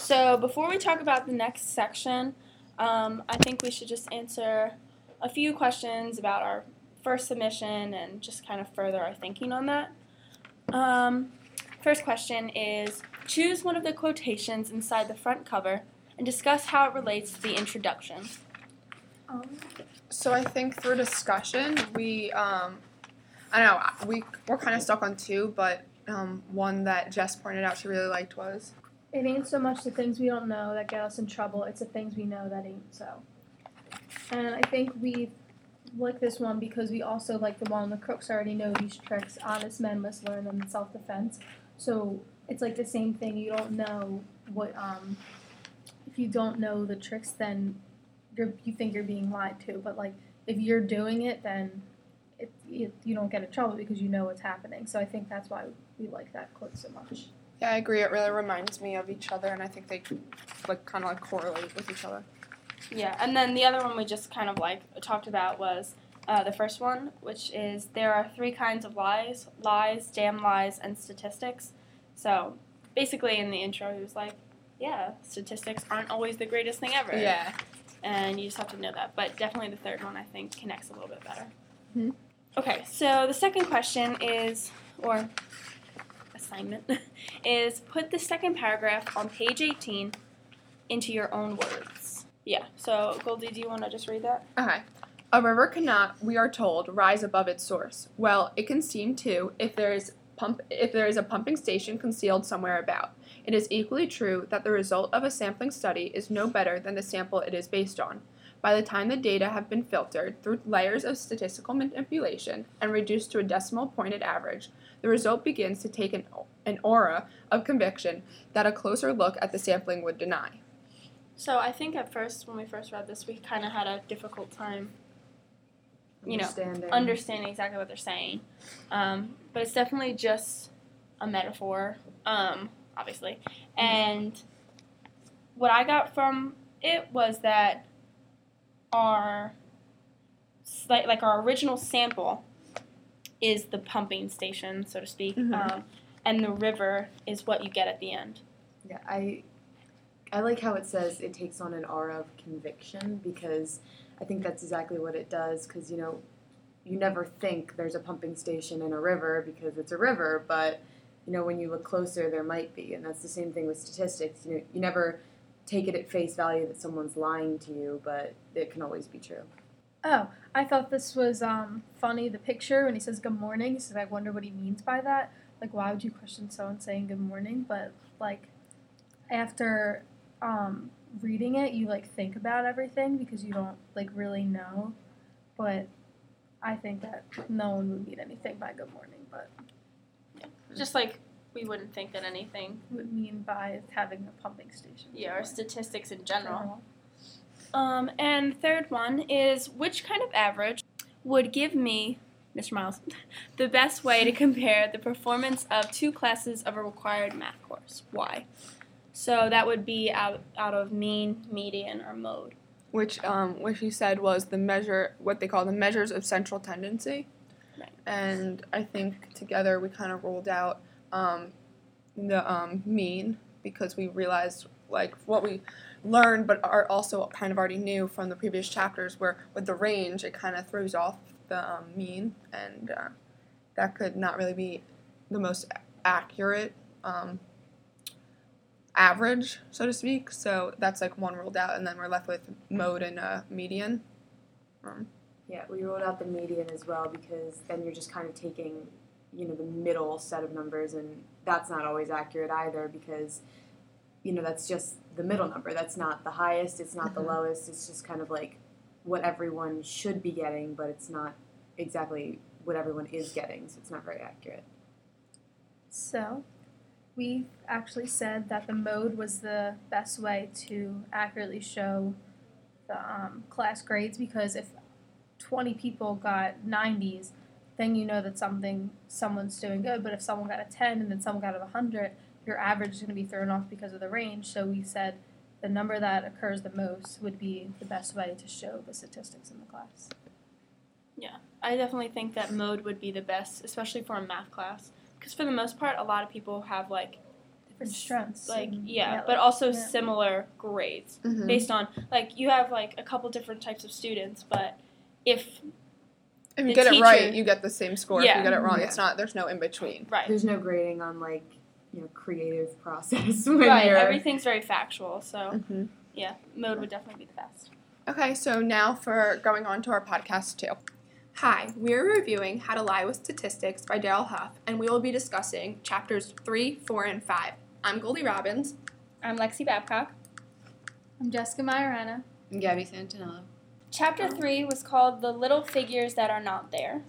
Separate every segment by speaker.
Speaker 1: So before we talk about the next section, I think we should just answer a few questions about our first submission and just kind of further our thinking on that. First question is, choose one of the quotations inside the front cover and discuss how it relates to the introduction.
Speaker 2: So I think through discussion, we're kind of stuck on two, but one that Jess pointed out she really liked was,
Speaker 3: it ain't so much the things we don't know that get us in trouble, it's the things we know that ain't so. And I think we like this one because we also like the one, the crooks already know these tricks, honest men must learn them in self-defense. So it's like the same thing, you don't know what, if you don't know the tricks, then you think you're being lied to, but like if you're doing it, then you don't get in trouble because you know what's happening. So I think that's why we like that quote so much.
Speaker 2: Yeah, I agree. It really reminds me of each other, and I think they kind of correlate with each other.
Speaker 1: Yeah, and then the other one we just kind of talked about was the first one, which is there are three kinds of lies: damn lies, and statistics. So basically in the intro he was like, yeah, statistics aren't always the greatest thing ever.
Speaker 2: Yeah.
Speaker 1: And you just have to know that. But definitely the third one, I think, connects a little bit better.
Speaker 2: Mm-hmm.
Speaker 1: Okay, so the second question is, or assignment, is put the second paragraph on page 18 into your own words. Yeah, so Goldie, do you want to just read that?
Speaker 2: Okay. A river cannot, we are told, rise above its source. Well, it can seem to if there is a pumping station concealed somewhere about. It is equally true that the result of a sampling study is no better than the sample it is based on. By the time the data have been filtered through layers of statistical manipulation and reduced to a decimal pointed average, the result begins to take an aura of conviction that a closer look at the sampling would deny.
Speaker 1: So I think at first, when we first read this, we kind of had a difficult time, understanding exactly what they're saying. But it's definitely just a metaphor, obviously. And what I got from it was that our original sample is the pumping station, so to speak,
Speaker 2: Mm-hmm.
Speaker 1: And the river is what you get at the end.
Speaker 4: Yeah, I like how it says it takes on an aura of conviction, because I think that's exactly what it does, because, you never think there's a pumping station in a river because it's a river, but, when you look closer, there might be, and that's the same thing with statistics. You never take it at face value that someone's lying to you, but it can always be true.
Speaker 3: Oh, I thought this was funny, the picture, when he says good morning, he says, I wonder what he means by that. Like, why would you question someone saying good morning? But, after reading it, you, think about everything because you don't, really know. But I think that no one would mean anything by good morning, but...
Speaker 1: Yeah. Just we wouldn't think that anything
Speaker 3: would mean by having a pumping station.
Speaker 1: Yeah, or statistics in general. And third one is, which kind of average would give me, Mr. Miles, the best way to compare the performance of two classes of a required math course? Why? So that would be out of mean, median, or mode.
Speaker 2: Which he said was what they call the measures of central tendency.
Speaker 1: Right.
Speaker 2: And I think together we kind of ruled out the mean, because we realized what we learned but are also kind of already knew from the previous chapters, where with the range it kind of throws off the mean, and that could not really be the most accurate average, so to speak. So that's one ruled out, and then we're left with mode and median.
Speaker 4: Yeah, we ruled out the median as well, because then you're just kind of taking, the middle set of numbers, and that's not always accurate either, because, that's just the middle number. That's not the highest, it's not the lowest, it's just kind of what everyone should be getting, but it's not exactly what everyone is getting, so it's not very accurate.
Speaker 3: So, we actually said that the mode was the best way to accurately show the class grades, because if 20 people got 90s, then you know that someone's doing good. But if someone got a 10 and then someone got a 100, your average is going to be thrown off because of the range. So we said the number that occurs the most would be the best way to show the statistics in the class.
Speaker 1: Yeah, I definitely think that mode would be the best, especially for a math class. Because for the most part, a lot of people have,
Speaker 3: different strengths.
Speaker 1: like
Speaker 3: and,
Speaker 1: but also
Speaker 3: yeah.
Speaker 1: similar grades
Speaker 2: Mhm.
Speaker 1: based on like you have like a couple different types of students, but if
Speaker 2: If you
Speaker 1: the
Speaker 2: get it
Speaker 1: teacher-
Speaker 2: right, you get the same score. If
Speaker 1: Yeah.
Speaker 2: you get it wrong,
Speaker 4: Yeah.
Speaker 2: it's not. There's no in between.
Speaker 1: right,
Speaker 4: There's no grading on like creative process when
Speaker 1: right,
Speaker 4: you're.
Speaker 1: everything's very factual. So
Speaker 2: Mm-hmm.
Speaker 1: yeah, mode would definitely be the best.
Speaker 2: Okay, so now for going on to our podcast 2. Hi, we are reviewing How to Lie with Statistics by Daryl Huff, and we will be discussing chapters 3, 4, and 5. I'm Goldie Robbins.
Speaker 1: I'm Lexi Babcock.
Speaker 3: I'm Jessica Majorana.
Speaker 4: And Gabby Santinello.
Speaker 1: Chapter 3 was called The Little Figures That Are Not There.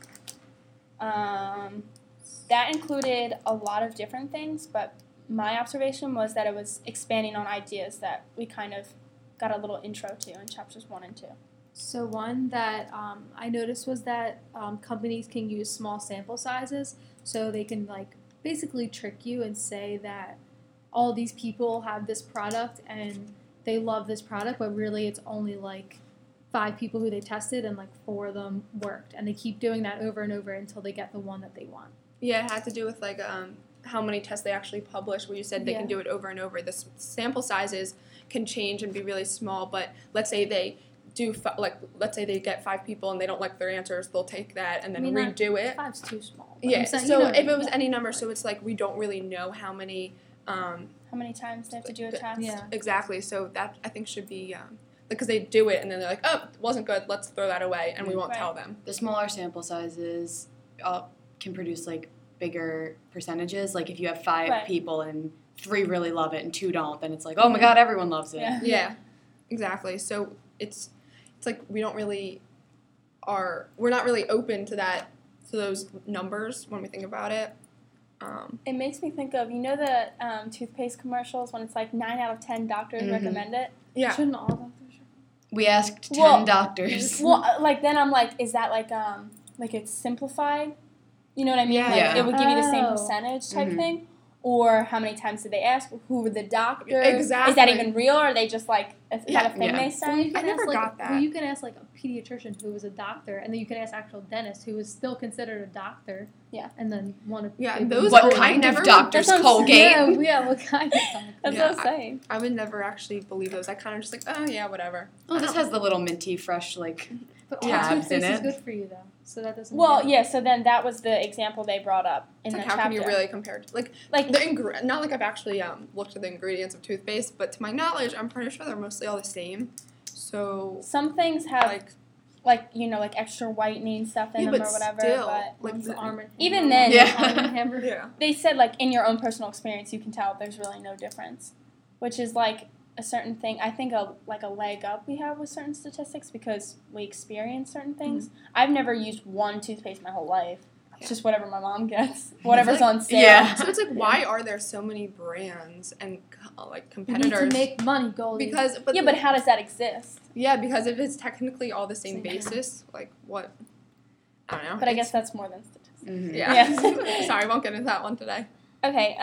Speaker 1: That included a lot of different things, but my observation was that it was expanding on ideas that we kind of got a little intro to in chapters 1 and 2.
Speaker 3: So one that I noticed was that companies can use small sample sizes, so they can like basically trick you and say that all these people have this product and they love this product, but really it's only like 5 people who they tested and like 4 of them worked, and they keep doing that over and over until they get the one that they want.
Speaker 2: Yeah, it had to do with like how many tests they actually publish. Where you said they can
Speaker 3: Yeah.
Speaker 2: do it over and over. The sample sizes can change and be really small. But let's say they do let's say they get 5 people and they don't like their answers, they'll take that and then redo it.
Speaker 3: 5's too small. but
Speaker 2: Yeah.
Speaker 3: I'm saying,
Speaker 2: So
Speaker 3: you know,
Speaker 2: if it was any number, so it's like we don't really know how many.
Speaker 1: How many times they have to do a test?
Speaker 3: Yeah.
Speaker 2: Exactly. So that I think should be because they do it and then they're like, oh, it wasn't good. Let's throw that away, and we won't
Speaker 1: Right.
Speaker 2: tell them.
Speaker 4: The smaller sample sizes can produce like bigger percentages. Like if you have 5
Speaker 1: Right.
Speaker 4: people and 3 really love it and 2 don't, then it's like, oh my god, everyone loves it.
Speaker 1: Yeah.
Speaker 2: Yeah, exactly. So it's like we're not really open to those numbers when we think about it.
Speaker 1: It makes me think of, the toothpaste commercials when it's like 9 out of 10 doctors
Speaker 4: Mhm.
Speaker 1: recommend it?
Speaker 2: Yeah.
Speaker 3: Shouldn't all doctors?
Speaker 4: We asked 10
Speaker 1: Well-
Speaker 4: doctors.
Speaker 1: Well, like then I'm like, is that like it's simplified? You know what I mean?
Speaker 2: Yeah.
Speaker 1: Like
Speaker 4: Yeah.
Speaker 1: it would give you the same
Speaker 3: Oh.
Speaker 1: percentage type
Speaker 4: Mhm.
Speaker 1: thing? Or how many times did they ask? Who were the doctors?
Speaker 2: Exactly.
Speaker 1: Is that even real? Or are they just like, is that a thing
Speaker 4: Yeah.
Speaker 1: they
Speaker 3: Well,
Speaker 1: say?
Speaker 3: you can
Speaker 2: I never
Speaker 3: ask, like,
Speaker 2: got that.
Speaker 3: Well, you can ask like a pediatrician who was a doctor, and then you can ask actual dentist who was still considered a doctor.
Speaker 1: Yeah.
Speaker 3: And then one of
Speaker 2: Yeah,
Speaker 3: they
Speaker 2: those
Speaker 3: would-
Speaker 4: What
Speaker 2: I
Speaker 4: kind
Speaker 2: never-
Speaker 4: of doctors?
Speaker 1: That's what I'm
Speaker 4: Colgate?
Speaker 3: Yeah, what kind of doctor?
Speaker 1: That's
Speaker 2: Yeah,
Speaker 1: what I'm saying.
Speaker 2: I would never actually believe those. I kind of just like, oh yeah, whatever.
Speaker 4: Oh, this has the little minty fresh like.
Speaker 3: But all
Speaker 4: Tabs in
Speaker 3: toothpaste is
Speaker 4: it.
Speaker 3: good for you though, so that doesn't.
Speaker 1: Well,
Speaker 3: count.
Speaker 1: yeah, so then that was the example they brought up in
Speaker 2: It's
Speaker 1: the
Speaker 2: like how
Speaker 1: chapter.
Speaker 2: can you really compare it? Like
Speaker 1: Like,
Speaker 2: not like I've actually looked at the ingredients of toothpaste, but to my knowledge, I'm pretty sure they're mostly all the same. So
Speaker 1: some things have,
Speaker 2: like
Speaker 1: like extra whitening stuff in
Speaker 2: yeah,
Speaker 1: them
Speaker 2: but
Speaker 1: or whatever,
Speaker 2: still,
Speaker 1: but
Speaker 2: like
Speaker 3: One's
Speaker 2: the-
Speaker 3: Arm and
Speaker 1: even
Speaker 3: Hammer,
Speaker 1: then-
Speaker 3: one's Arm and Hammer.
Speaker 2: yeah.
Speaker 1: they said, like, in your own personal experience, you can tell there's really no difference, which is, like, a certain thing. I think, a leg up we have with certain statistics because we experience certain things. I've never used one toothpaste my whole life. It's just whatever my mom gets, whatever's on sale.
Speaker 4: Yeah.
Speaker 2: So it's like, why are there so many brands and like
Speaker 3: You need
Speaker 2: competitors?
Speaker 3: to make money, Goldie.
Speaker 2: because
Speaker 1: Yeah, but how does that exist?
Speaker 2: yeah, because if it's technically all the same
Speaker 3: Same.
Speaker 2: basis, like what? I don't know.
Speaker 1: But I guess that's more than statistics.
Speaker 4: Mhm.
Speaker 2: Yeah.
Speaker 1: Yeah.
Speaker 2: Sorry, won't get into that one today.
Speaker 1: Okay,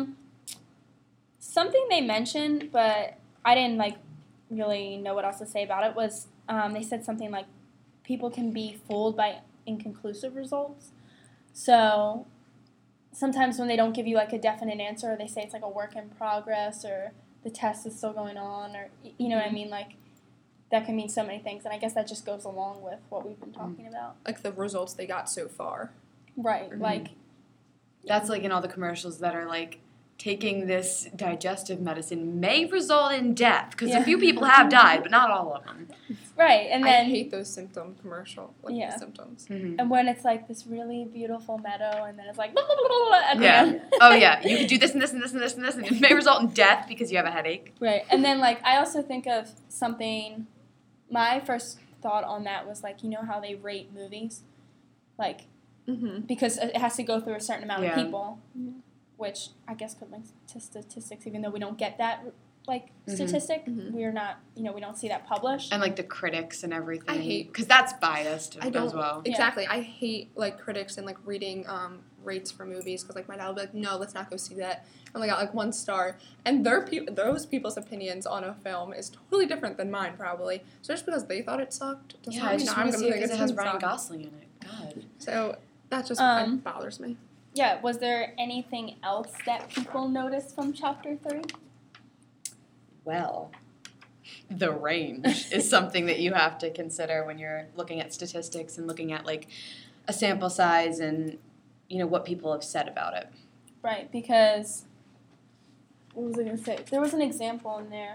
Speaker 1: something they mentioned, but I didn't, like, really know what else to say about it was they said something like people can be fooled by inconclusive results. So sometimes when they don't give you, like, a definite answer, or they say it's, like, a work in progress, or the test is still going on, or, you know what I mean? Like, that can mean so many things, and I guess that just goes along with what we've been talking about.
Speaker 2: Like the results they got so far.
Speaker 1: Right,
Speaker 4: Mhm.
Speaker 1: like,
Speaker 4: That's like in all the commercials that are like, taking this digestive medicine may result in death because
Speaker 1: Yeah.
Speaker 4: a few people have died, but not all of them.
Speaker 1: right, and
Speaker 2: I
Speaker 1: then...
Speaker 2: hate those symptom commercial
Speaker 1: Yeah.
Speaker 2: the symptoms.
Speaker 4: Mm-hmm.
Speaker 1: And when it's like this really beautiful meadow, and then it's like blah, blah, blah, blah, blah, at the
Speaker 4: Yeah.
Speaker 1: end.
Speaker 4: Oh yeah, you could do this and this and this and this and this, and it may result in death because you have a headache.
Speaker 1: Right. And then like I also think of something. My first thought on that was like, you know how they rate movies, like
Speaker 2: Mm-hmm.
Speaker 1: because it has to go through a certain amount
Speaker 4: Yeah.
Speaker 1: of people, which I guess could link to statistics, even though we don't get that like
Speaker 4: Mhm.
Speaker 1: statistic.
Speaker 2: Mhm.
Speaker 1: We're not, we don't see that published.
Speaker 4: And like the critics and everything.
Speaker 2: I hate-
Speaker 4: because that's biased
Speaker 2: I don't-
Speaker 4: as well.
Speaker 2: Exactly. I hate like critics and like reading rates for movies because like my dad will be like, no, let's not go see that. And I got like 1 star, and those people's opinions on a film is totally different than mine probably. So just because they thought it sucked doesn't
Speaker 4: Yeah, I
Speaker 2: mean
Speaker 4: just
Speaker 2: I'm
Speaker 4: want to
Speaker 2: gonna
Speaker 4: see it
Speaker 2: think
Speaker 4: because
Speaker 2: it
Speaker 4: it has
Speaker 2: shouldn't
Speaker 4: Ryan
Speaker 2: suck.
Speaker 4: Gosling in it. God.
Speaker 2: So that just
Speaker 1: Um,
Speaker 2: it bothers me.
Speaker 1: Yeah, was there anything else that people noticed from chapter 3?
Speaker 5: Well, the range is something that you have to consider when you're looking at statistics and looking at like a sample size and what people have said about it.
Speaker 1: Right, because what was I going to say? There was an example in there.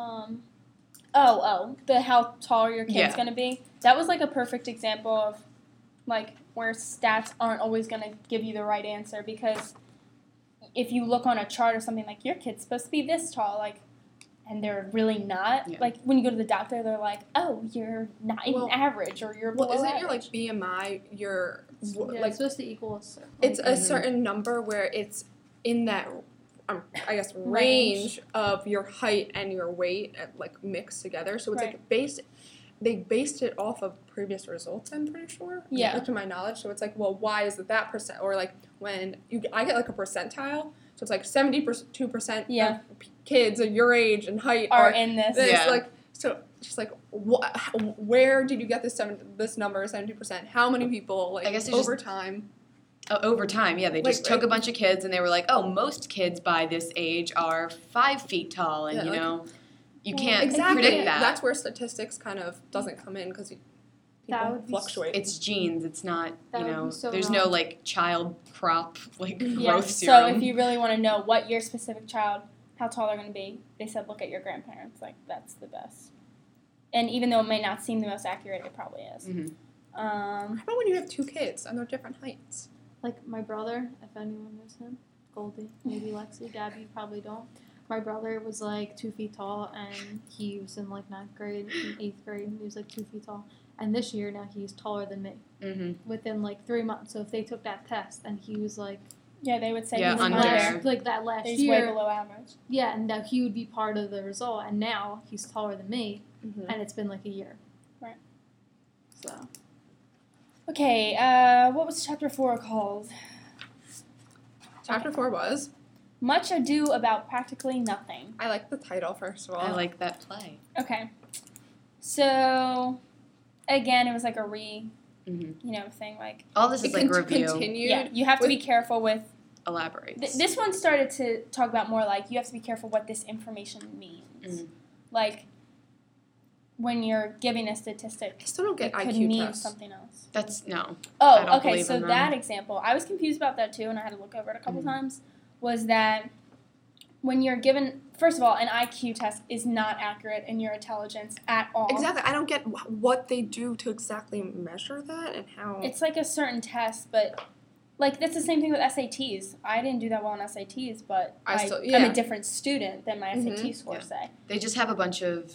Speaker 1: The how tall your kid's going to be. That was like a perfect example of like where stats aren't always going to give you the right answer, because if you look on a chart or something like your kid's supposed to be this tall, like, and they're really not.
Speaker 5: Yeah.
Speaker 1: Like when you go to the doctor, they're like, "Oh, you're not even average, or you're below
Speaker 2: isn't
Speaker 1: average."
Speaker 2: your like BMI your
Speaker 3: Yeah,
Speaker 2: like
Speaker 3: it's supposed to equal a certain.
Speaker 2: it's a certain number where it's in that I guess range of your height and your weight like mixed together. So it's like they based it off of previous results, I'm pretty sure.
Speaker 1: Yeah.
Speaker 2: Like, to my knowledge. So it's like, well, why is it that percent? Or like when I get like a percentile, so it's like 72% of kids of your age and height
Speaker 1: are in this.
Speaker 2: Like, so just like, where did you get this number, 72%? How many people, like,
Speaker 5: I guess
Speaker 2: over time?
Speaker 5: Over time, yeah. They just took a bunch of kids and they were like, oh, most kids by this age are 5 feet tall. And, you can't predict that.
Speaker 2: That's where statistics kind of doesn't come in because people fluctuate.
Speaker 5: It's genes. It's not,
Speaker 3: so
Speaker 5: there's
Speaker 3: wrong.
Speaker 5: no, like, child prop, like,
Speaker 1: Yeah.
Speaker 5: growth serum.
Speaker 1: So if you really want to know what your specific child, how tall they're going to be, they said look at your grandparents. Like, that's the best. And even though it may not seem the most accurate, it probably is.
Speaker 5: Mm-hmm.
Speaker 2: How about when you have 2 kids and they're different heights?
Speaker 3: Like my brother, if anyone knows him, Goldie, maybe Lexi, Gabby, you probably don't. My brother was like 2 feet tall, and he was in like 9th grade, in 8th grade, he was like 2 feet tall. And this year now he's taller than me.
Speaker 5: Mm-hmm.
Speaker 3: Within like 3 months. So if they took that test and he was like,
Speaker 1: they would say he's
Speaker 5: under.
Speaker 3: like that last
Speaker 1: he's
Speaker 3: year,
Speaker 1: way below average.
Speaker 3: Yeah, and now he would be part of the result. And now he's taller than me, and it's been like a year.
Speaker 1: Right.
Speaker 3: So.
Speaker 1: Okay, what was chapter 4 called?
Speaker 2: Chapter 4 was
Speaker 1: Much Ado About Practically Nothing.
Speaker 2: I like the title, first of all.
Speaker 5: I like that play.
Speaker 1: Okay. So, again, it was like a thing. Like
Speaker 5: all this is like review.
Speaker 2: Continued.
Speaker 1: Yeah, you have to be careful with.
Speaker 5: Elaborates.
Speaker 1: This one started to talk about more like you have to be careful what this information means. Like when you're giving a statistic,
Speaker 2: I still don't get
Speaker 1: it could
Speaker 2: IQ
Speaker 1: mean
Speaker 2: tests.
Speaker 1: something else.
Speaker 5: That's no.
Speaker 1: Oh, okay. So that example, I was confused about that too, and I had to look over it a couple times. Was that when you're given, first of all, an IQ test is not accurate in your intelligence at all.
Speaker 2: Exactly. I don't get what they do to exactly measure that and how.
Speaker 1: It's like a certain test, but like that's the same thing with SATs. I didn't do that well on SATs, but I'm a different student than my SAT scores say.
Speaker 5: They just have a bunch of,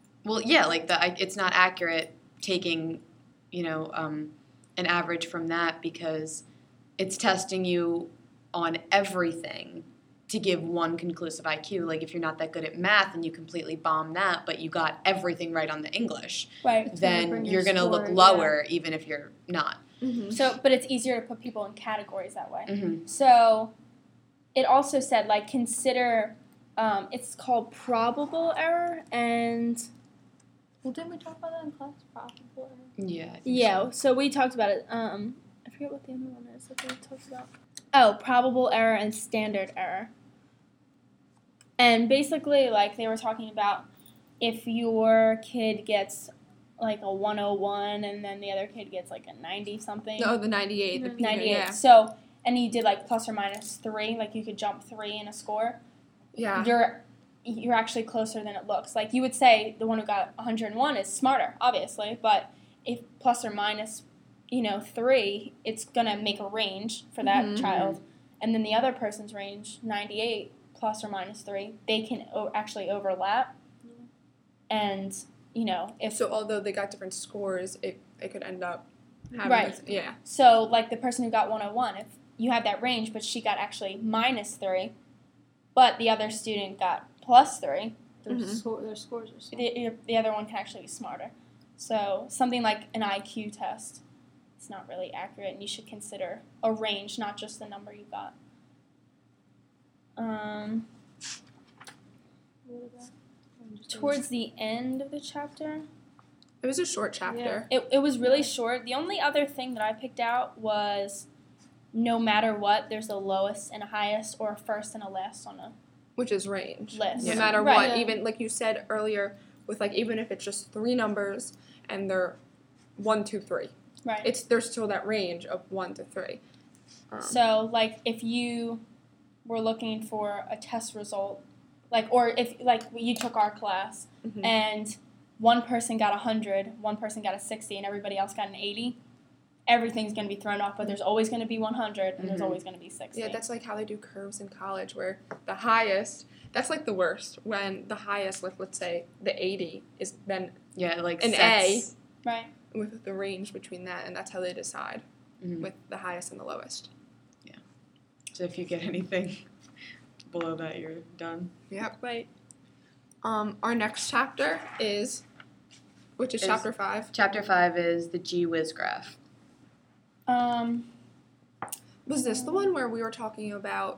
Speaker 5: it's not accurate taking, an average from that because it's testing you on everything to give one conclusive IQ. Like if you're not that good at math and you completely bomb that, but you got everything right on the English,
Speaker 1: right?
Speaker 5: Then you're going to look lower even if you're not.
Speaker 1: So, but it's easier to put people in categories that way.
Speaker 5: Mm-hmm.
Speaker 1: So, it also said like consider. It's called probable error and.
Speaker 3: Well, didn't we talk about that in class? Probable error.
Speaker 5: Yeah.
Speaker 1: Yeah. So we talked about it. I forget what the other one is that we talked about. Oh, probable error and standard error. And basically, like they were talking about, if your kid gets like a 101 and then the other kid gets like a 90 something.
Speaker 2: No, the 98. The
Speaker 1: 98.
Speaker 2: Yeah.
Speaker 1: So, and you did like plus or minus 3, like you could jump 3 in a score.
Speaker 2: Yeah.
Speaker 1: You're actually closer than it looks. Like you would say the one who got 101 is smarter, obviously, but if plus or minus, 3, it's gonna make a range for that child, and then the other person's range 98 plus or minus 3, they can actually overlap, and if
Speaker 2: so although they got different scores, it could end up having
Speaker 1: right.
Speaker 2: Yeah.
Speaker 1: So like the person who got 101, if you have that range, but she got actually minus 3, but the other student got plus 3,
Speaker 3: their scores are smaller.
Speaker 1: The other one can actually be smarter. So something like an IQ test, it's not really accurate, and you should consider a range, not just the number you got. Towards the end of the chapter,
Speaker 2: it was a short chapter.
Speaker 1: It was really short. The only other thing that I picked out was no matter what, there's a lowest and a highest, or a first and a last on a
Speaker 2: Which is range.
Speaker 1: list.
Speaker 2: No matter
Speaker 1: Right.
Speaker 2: what,
Speaker 3: Yeah.
Speaker 2: even like you said earlier, with like even if it's just 3 numbers and they're 1, 2, 3,
Speaker 1: Right.
Speaker 2: there's still that range of 1 to 3.
Speaker 1: So, like, if you were looking for a test result, like, or if, like, you took our class
Speaker 2: Mhm.
Speaker 1: and one person got 100, one person got a 60, and everybody else got an 80, everything's going to be thrown off, but there's always going to be 100, and there's
Speaker 5: Mhm.
Speaker 1: always going to be 60.
Speaker 2: Yeah, that's like how they do curves in college, where the highest, that's like the worst, when the highest, like let's say the 80 is then
Speaker 5: Yeah, like
Speaker 2: an
Speaker 5: sets.
Speaker 1: right.
Speaker 2: with the range between that, and that's how they decide
Speaker 5: Mhm.
Speaker 2: with the highest and the lowest.
Speaker 5: So if you get anything below that, you're done.
Speaker 2: Yep.
Speaker 1: Right.
Speaker 2: Our next chapter which is
Speaker 5: Is-
Speaker 2: chapter 5.
Speaker 5: Chapter 5 is the Gee Whiz graph.
Speaker 2: Was this the one where we were talking about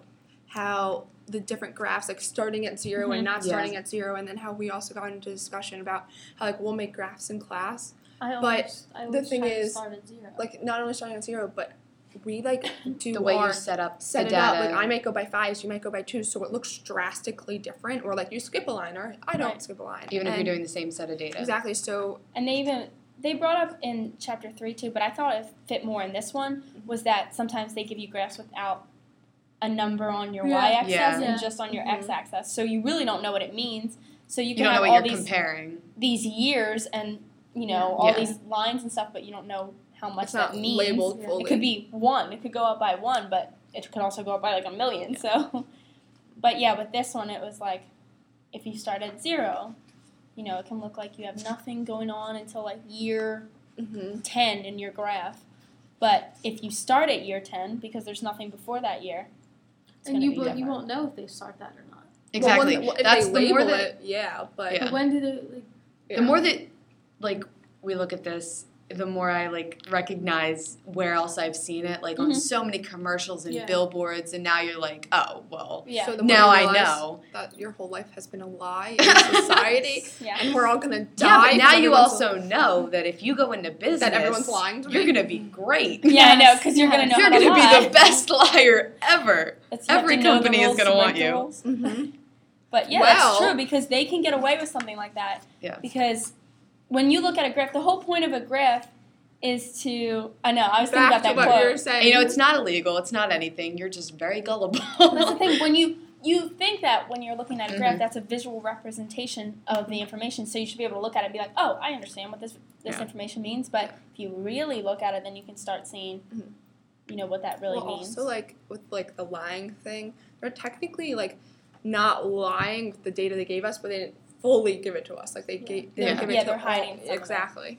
Speaker 2: how the different graphs, like starting at 0 and not
Speaker 5: Yeah.
Speaker 2: starting at 0, and then how we also got into discussion about how like we'll make graphs in class,
Speaker 3: I
Speaker 2: But
Speaker 3: always
Speaker 2: thing
Speaker 3: try to
Speaker 2: is,
Speaker 3: start at 0.
Speaker 2: like not only starting at 0, but we like do
Speaker 5: The way
Speaker 2: our
Speaker 5: you set up
Speaker 2: set
Speaker 5: the
Speaker 2: it
Speaker 5: data.
Speaker 2: up. Like I might go by 5s, you might go by 2s, so it looks drastically different. Or like you skip a line, or I don't
Speaker 1: Right.
Speaker 2: skip a line.
Speaker 5: even if
Speaker 2: And
Speaker 5: you're doing the same set of data.
Speaker 2: exactly. So
Speaker 1: And they brought up in chapter 3 too, but I thought it fit more in this one, was that sometimes they give you graphs without a number on your
Speaker 3: Yeah.
Speaker 1: y-axis
Speaker 5: Yeah.
Speaker 1: and just on your
Speaker 2: Mhm.
Speaker 1: x-axis. So you really don't know what it means. So you
Speaker 5: You
Speaker 1: can
Speaker 5: don't know
Speaker 1: have
Speaker 5: what
Speaker 1: all
Speaker 5: you're
Speaker 1: these
Speaker 5: comparing.
Speaker 1: years and, you know, all
Speaker 5: Yeah.
Speaker 1: these lines and stuff, but you don't know how much
Speaker 2: it's not
Speaker 1: that means.
Speaker 2: labeled
Speaker 3: Yeah.
Speaker 2: fully.
Speaker 1: It could be 1. It could go up by 1, but it could also go up by like a million. So, but yeah, with this one, it was like if you start at 0, you know, it can look like you have nothing going on until like year
Speaker 2: Mm-hmm.
Speaker 1: 10 in your graph. But if you start at year 10, because there's nothing before that year, it's
Speaker 3: and
Speaker 1: gonna
Speaker 3: you
Speaker 1: be
Speaker 3: but you
Speaker 1: different.
Speaker 3: won't know if they start that or not.
Speaker 5: Exactly.
Speaker 2: Well, if
Speaker 5: That's
Speaker 2: they
Speaker 5: the more
Speaker 2: label
Speaker 5: that
Speaker 2: it, yeah, but
Speaker 5: Yeah.
Speaker 3: But when did it like
Speaker 2: yeah.
Speaker 5: the more that like we look at this, the more I like recognize where else I've seen it, like on
Speaker 1: Mhm.
Speaker 5: so many commercials and
Speaker 3: Yeah.
Speaker 5: billboards, and now you're like, oh well,
Speaker 1: Yeah.
Speaker 2: So the more
Speaker 5: now
Speaker 2: you
Speaker 5: I
Speaker 2: realize
Speaker 5: know.
Speaker 2: that your whole life has been a lie in society,
Speaker 1: yeah.
Speaker 2: and we're all gonna
Speaker 5: Yeah,
Speaker 2: die.
Speaker 5: but
Speaker 2: 'cause
Speaker 5: now you
Speaker 2: everyone's-
Speaker 5: also know that if you go into business,
Speaker 2: that everyone's lying to
Speaker 5: you're
Speaker 2: me.
Speaker 5: gonna be great.
Speaker 1: Yeah, I know, because you're going to know
Speaker 5: You're
Speaker 1: how to
Speaker 5: gonna
Speaker 1: lie.
Speaker 5: be the best liar ever.
Speaker 1: It's- you have
Speaker 5: Every
Speaker 1: to know the
Speaker 5: company is
Speaker 1: rules
Speaker 5: gonna
Speaker 1: to
Speaker 5: want
Speaker 1: break the
Speaker 5: you.
Speaker 1: rules.
Speaker 2: Mhm.
Speaker 1: But yeah,
Speaker 2: Well-
Speaker 1: that's true, because they can get away with something like that.
Speaker 5: Yeah.
Speaker 1: Because when you look at a graph, the whole point of a graph is to, I know, I was thinking
Speaker 2: Back
Speaker 1: about
Speaker 2: to
Speaker 1: that
Speaker 2: what you were
Speaker 1: quote.
Speaker 2: saying.
Speaker 5: You know, it's not illegal. It's not anything. You're just very gullible.
Speaker 1: That's the thing, when you think that when you're looking at a graph,
Speaker 5: Mhm.
Speaker 1: that's a visual representation of the information, so you should be able to look at it and be like, oh, I understand what this
Speaker 5: Yeah.
Speaker 1: information means, but if you really look at it, then you can start seeing,
Speaker 2: Mhm.
Speaker 1: you know, what that really
Speaker 2: well,
Speaker 1: means.
Speaker 2: also like with like the lying thing, they're technically like not lying with the data they gave us, but they didn't fully give it to us. Like they didn't
Speaker 5: Yeah.
Speaker 2: give it
Speaker 1: Yeah,
Speaker 2: to
Speaker 1: they're
Speaker 2: all-
Speaker 1: hiding some of it.
Speaker 2: exactly.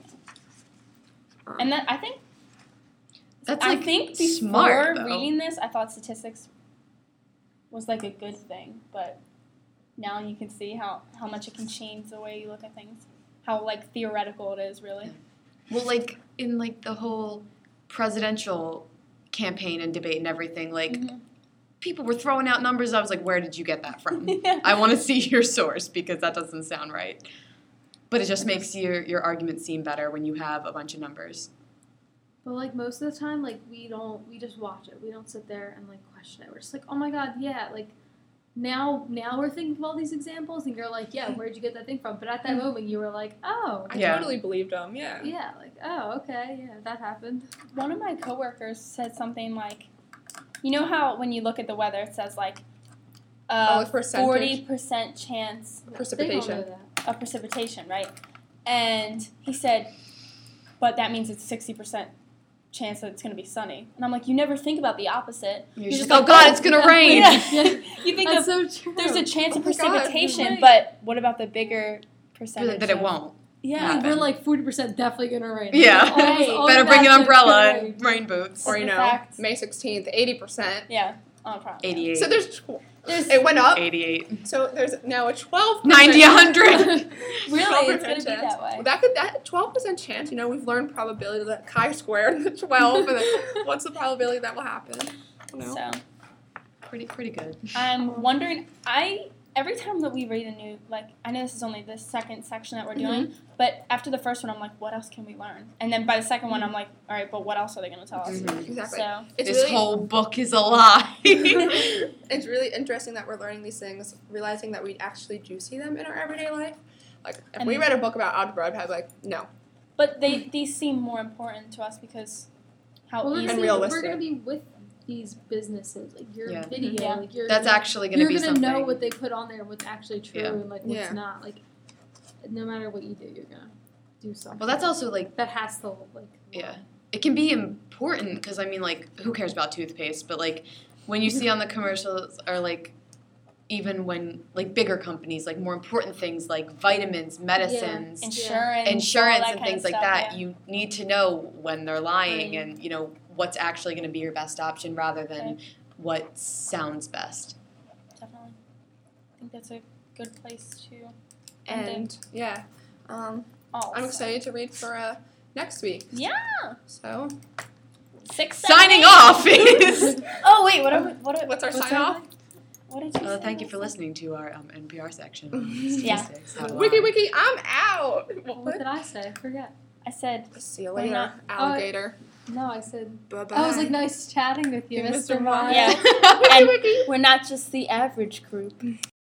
Speaker 1: And then I think
Speaker 5: That's
Speaker 1: I
Speaker 5: like
Speaker 1: think before
Speaker 5: smart, though.
Speaker 1: reading this, I thought statistics was like a good thing, but now you can see how much it can change the way you look at things, how like theoretical it is, really.
Speaker 5: Well, like in like the whole presidential campaign and debate and everything, like
Speaker 1: Mhm.
Speaker 5: people were throwing out numbers. I was like, where did you get that from?
Speaker 1: Yeah.
Speaker 5: I want to see your source because that doesn't sound right. But it just makes your argument seem better when you have a bunch of numbers.
Speaker 3: But like most of the time, like we just watch it. We don't sit there and like question it. We're just like, oh my god, yeah. Like now we're thinking of all these examples, and you're like, yeah, where'd you get that thing from? But at that moment, you were like, oh,
Speaker 2: I
Speaker 5: Yeah.
Speaker 2: totally believed them. Yeah.
Speaker 3: yeah, like oh, okay, yeah, that happened.
Speaker 1: One of my coworkers said something like, you know how when you look at the weather, it says like
Speaker 2: with percentage.
Speaker 1: 40% chance
Speaker 2: Precipitation.
Speaker 3: They don't know that.
Speaker 1: of precipitation, right? And he said, but that means it's 60% chance that it's going to be sunny. And I'm like, you never think about the opposite.
Speaker 5: You're
Speaker 1: You're
Speaker 5: just
Speaker 1: just
Speaker 5: like,
Speaker 1: like,
Speaker 5: oh God,
Speaker 1: oh,
Speaker 5: it's gonna
Speaker 1: yeah.
Speaker 5: rain.
Speaker 1: Yeah. You think
Speaker 3: That's
Speaker 1: of,
Speaker 3: so true.
Speaker 1: there's a chance of
Speaker 2: Oh my God,
Speaker 1: precipitation,
Speaker 3: right.
Speaker 1: but what about the bigger percentage?
Speaker 5: That it
Speaker 1: of-
Speaker 5: won't.
Speaker 1: Yeah.
Speaker 5: happen.
Speaker 3: We're like 40% definitely gonna rain.
Speaker 5: Yeah.
Speaker 3: Like, almost all
Speaker 5: Better
Speaker 3: the
Speaker 5: bring an
Speaker 3: factors
Speaker 5: umbrella
Speaker 3: could rain.
Speaker 5: and rain boots.
Speaker 2: Or
Speaker 1: The
Speaker 2: you know,
Speaker 1: fact-
Speaker 2: May 16th, 80%.
Speaker 1: Yeah. Oh, probably.
Speaker 5: 88.
Speaker 2: So there's
Speaker 1: There's
Speaker 2: it went up.
Speaker 5: 88.
Speaker 2: So there's now a 12%.
Speaker 5: 90, 100.
Speaker 1: really,
Speaker 2: 12%
Speaker 1: it's going to be
Speaker 2: chance.
Speaker 1: that way.
Speaker 2: Well, that 12% chance. You know, we've learned probability that chi-squared the 12, and then what's the probability that will happen? I don't know.
Speaker 1: So
Speaker 5: Pretty good.
Speaker 1: I'm wondering. I every time that we read a new, like, I know this is only the second section that we're doing, but after the first one, I'm like, what else can we learn? And then by the second one, I'm like, all right, but what else are they going to tell us?
Speaker 2: Exactly.
Speaker 1: So,
Speaker 2: It's
Speaker 5: This
Speaker 2: really,
Speaker 5: whole book is a lie.
Speaker 2: it's really interesting that we're learning these things, realizing that we actually do see them in our everyday life. Like, if we
Speaker 1: And-
Speaker 2: read a book about algebra, I'd be like, no.
Speaker 1: but these seem more important to us because how
Speaker 3: Well,
Speaker 1: easy.
Speaker 2: And
Speaker 3: we're
Speaker 2: realistic.
Speaker 3: gonna be with these businesses, like your
Speaker 5: Yeah.
Speaker 3: video,
Speaker 1: Yeah.
Speaker 3: like your.
Speaker 5: That's actually going to
Speaker 3: You're
Speaker 5: be
Speaker 3: gonna
Speaker 5: something.
Speaker 3: know what they put on there, what's actually true,
Speaker 5: Yeah.
Speaker 3: and like what's
Speaker 2: Yeah.
Speaker 3: not. Like, no matter what you do, you're gonna do something.
Speaker 5: Well, that's also like,
Speaker 3: that has to like.
Speaker 5: yeah. It can be important because, I mean, like, who cares about toothpaste? But, like, when you see on the commercials or, like, even when, like, bigger companies, like, more important things like vitamins, medicines,
Speaker 1: Insurance, all
Speaker 5: and
Speaker 1: that kind
Speaker 5: things
Speaker 1: of
Speaker 5: like
Speaker 1: stuff,
Speaker 5: that,
Speaker 1: yeah.
Speaker 5: you need to know when they're lying
Speaker 3: Right.
Speaker 5: and, you know, what's actually going to be your best option rather than
Speaker 1: Right.
Speaker 5: what sounds best.
Speaker 1: Definitely. I think that's a good place to end
Speaker 2: And, yeah.
Speaker 1: all.
Speaker 2: I'm excited to read for next week.
Speaker 1: Yeah.
Speaker 2: So,
Speaker 1: 6, 7,
Speaker 5: Signing
Speaker 1: 8.
Speaker 5: off is.
Speaker 1: Oh wait,
Speaker 2: what's our
Speaker 3: What's
Speaker 2: sign off?
Speaker 1: What did you say?
Speaker 5: Thank you for listening to our NPR section.
Speaker 1: Yeah.
Speaker 5: Statistics. How
Speaker 2: Wiki,
Speaker 5: I-
Speaker 2: wiki, I'm out.
Speaker 3: What did I say? I forget.
Speaker 1: I said
Speaker 2: See you
Speaker 1: We're
Speaker 2: later,
Speaker 1: not-
Speaker 2: alligator.
Speaker 3: No, I said.
Speaker 2: Bye-bye.
Speaker 3: I was like, nice chatting with you,
Speaker 2: Mr.
Speaker 3: Mr.
Speaker 2: Miles.
Speaker 3: Miles.
Speaker 1: Yeah.
Speaker 2: Wiki,
Speaker 1: And
Speaker 2: wiki.
Speaker 1: we're not just the average group.